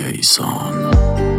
کیسان.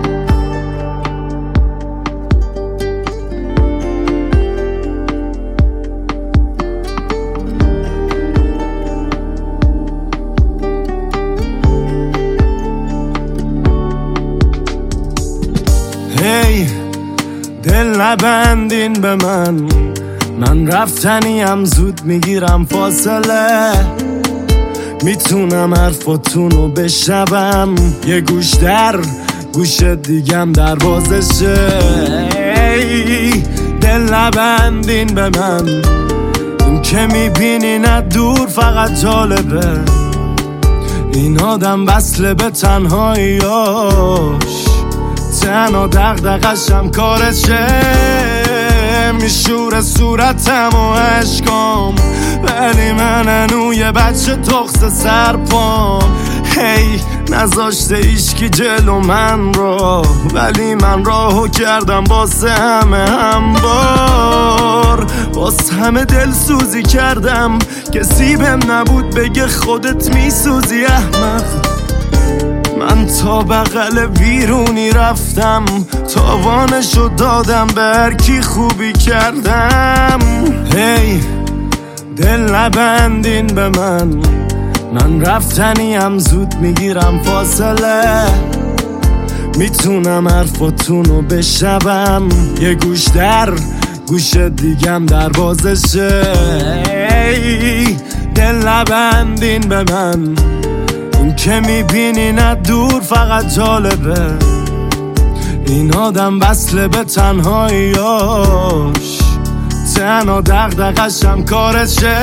هی دل نبندین به من رفتنیم، زود میگیرم فاصله، میتونم حرفاتونو بشنوم، یه گوش در گوش دیگم دروازشه. هی دل نبندین به من، این که میبینین از دور فقط جالبه، این آدم وصله به تنهاییاش، تنها دغدغه‌شم کارشه، میشوره صورتم و عشقام، ولی من هنو یه بچه تخص سرپام. هی نذاشته ایشکی جلو من رو، ولی من راهو کردم واسه همه همبار، واسه همه دل سوزی کردم، کسی بهم نبود بگه خودت میسوزی احمق. من تا بغل بیرونی رفتم، تاوانشو دادم به هر کی خوبی کردم. هی دل نبندین به من رفتنیم، زود میگیرم فاصله، میتونم حرفاتونو بشنوم، یه گوش در گوش دیگم دروازشه. هی دل نبندین به من، این که میبینین از دور فقط جالبه، این آدم وصله به تنهاییاش، تنها دغدغه‌شم کارشه.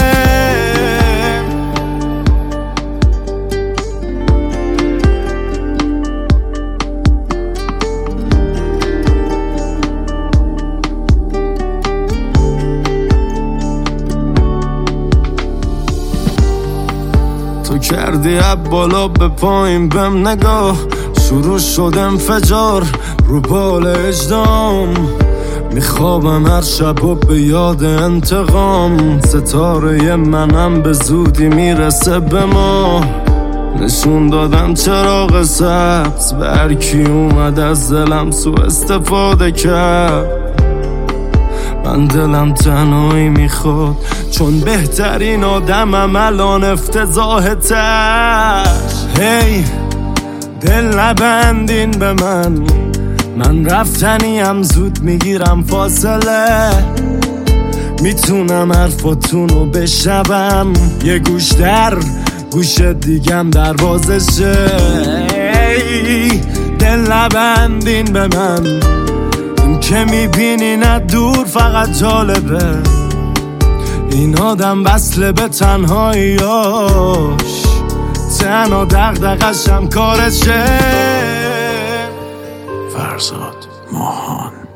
تو کردی از بالا به پایین بهم نگاه، شروع شد انفجار رو بال اجدام، میخوابم هر شب و به یاد انتقام، ستاره منم به زودی میرسه به ما، نشون دادم چراغ سبز به هر کی اومد از دلم سو استفاده کرد، من دلم تنهایی میخواد، چون بهترین آدمم الان افتضاح تش. هی دل نبندین به من رفتنیم، زود میگیرم فاصله، میتونم حرفاتونو بشنوم، یه گوش در گوش دیگم دروازشه. هی دل نبندین به من، این که میبینین از دور فقط جالبه، این آدم وصله به تنهاییاش، تنها دغدغه‌شم کارشه. فرزاد ماهان.